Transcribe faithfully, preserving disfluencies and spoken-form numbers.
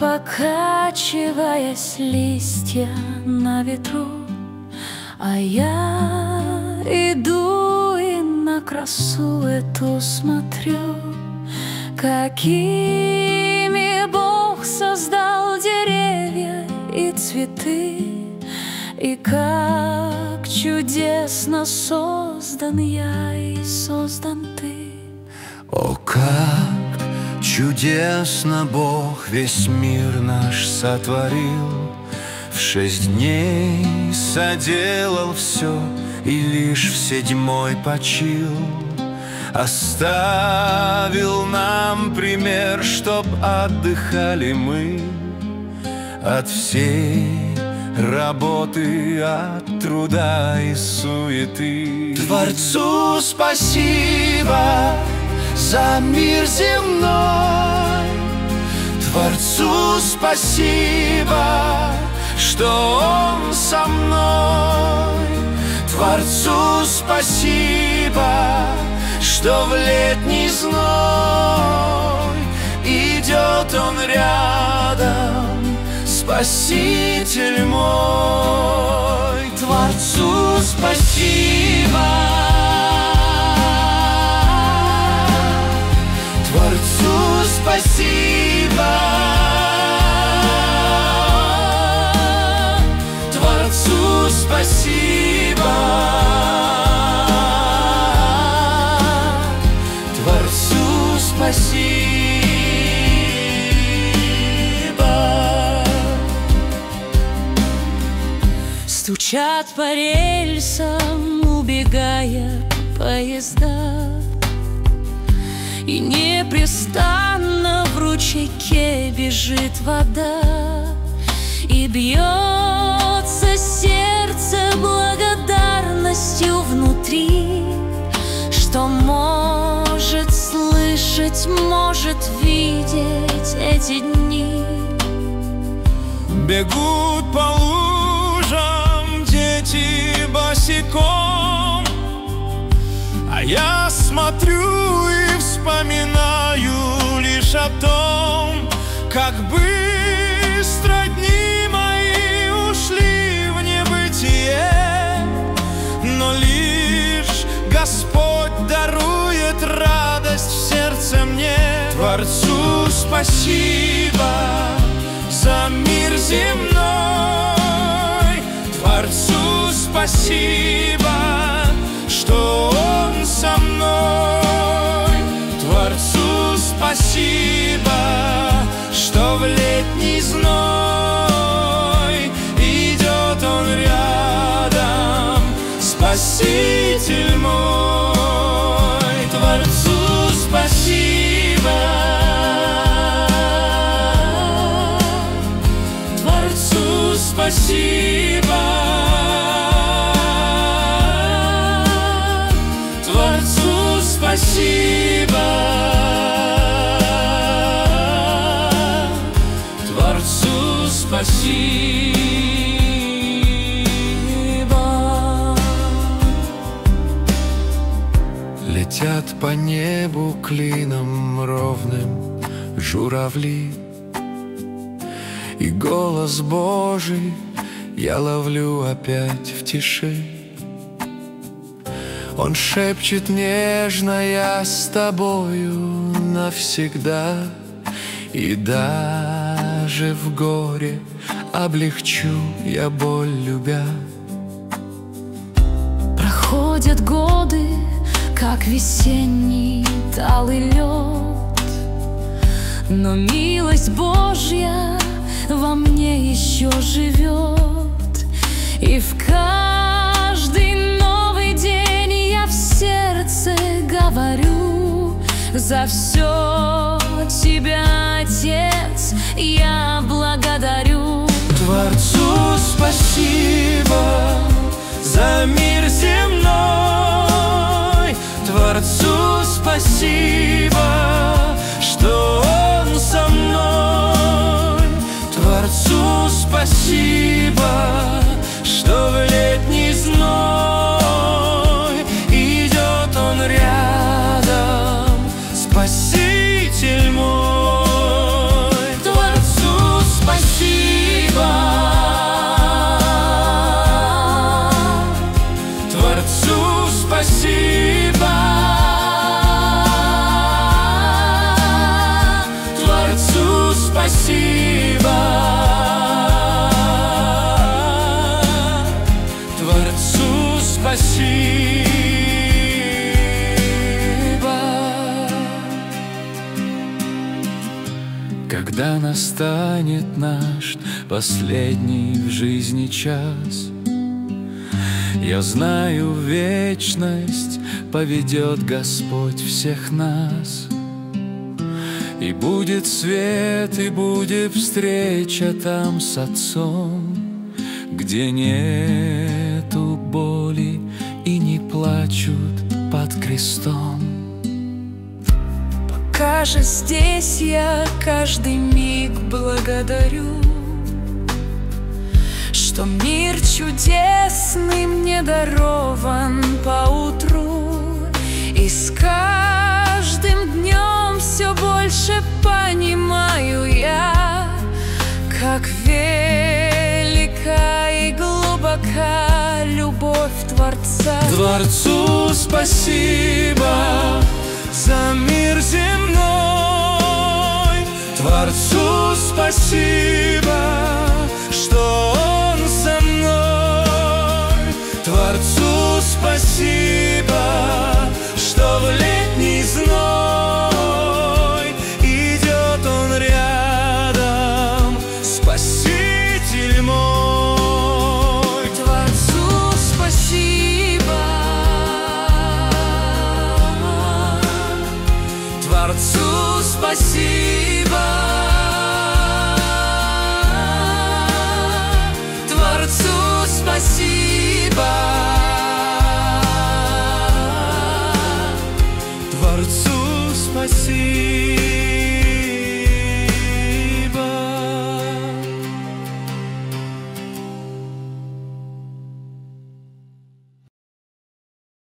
покачиваясь, листья на ветру. А я иду и на красу эту смотрю, какими Бог создал деревья и цветы, и как чудесно создан я и создан ты. О, как чудесно Бог весь мир наш сотворил, в шесть дней соделал все и лишь в седьмой почил. Оставил нам пример, чтоб отдыхали мы от всей работы, от труда и суеты. Творцу спасибо за мир земной, Творцу спасибо, что Он со мной. Творцу спасибо, что в летний зной идет Он рядом, Спаситель мой. Творцу спасибо, Творцу спасибо, Творцу спасибо, Творцу спасибо. Стучат по рельсам, убегая поезда, и непрестанно в ручейке бежит вода, и бьется сердце благодарностью внутри, что может слышать, может видеть эти дни. Бегут по лужам дети босиком, а я смотрю и вспоминаю лишь о том, как быстро дни мои ушли в небытие, но лишь Господь дарует радость в сердце мне. Творцу спасибо за мир земной, Творцу спасибо, что Он со мной. Творцу спасибо, что в летний зной идет Он рядом, Спаситель мой. Творцу спасибо, Творцу спасибо, Творцу спасибо, Творцу спасибо. Летят по небу клином ровным журавли, и голос Божий я ловлю опять в тиши. Он шепчет нежно: я с тобою навсегда, и даже в горе облегчу я боль, любя. Проходят годы, как весенний талый лед, но милость Божья во мне еще живет, и в каждый новый день я в сердце говорю: за все Тебя, Отец, я благодарю. Творцу спасибо за мир земной, Творцу спасибо, что Он со мной. Творцу спасибо, что в летний зной идет Он рядом, Спаситель мой. Творцу когда настанет наш последний в жизни час. Я знаю, в вечность поведет Господь всех нас. И будет свет, и будет встреча там с Отцом, где нету боли и не плачут под крестом. Пока же здесь я каждый миг благодарю, что мир чудесный мне дарован поутру. И с каждым днем все больше понимаю я, как велика и глубока любовь Творца. Творцу спасибо за мир земной, Творцу спасибо, что Он со мной. Творцу спасибо, что в летний зной идет Он рядом, Спаситель мой. Творцу спасибо, Творцу спасибо.